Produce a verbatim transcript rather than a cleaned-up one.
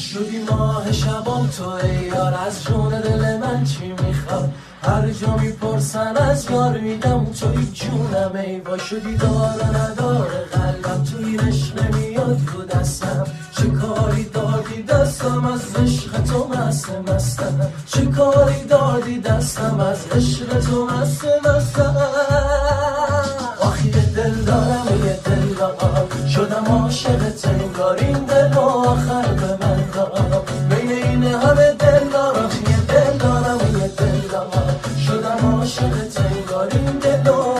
شدی ماه شبام تو ای یار، از جون دل من چی میخواد؟ هر جا میپرسن از یار میگم توی جونم ای با. شدی دار نداره قلبم توی عشق نمیاد تو دستم، چه کاری دادی دستم از عشق تو مست مستم، چه کاری دادی دستم از عشق تو مست مستم.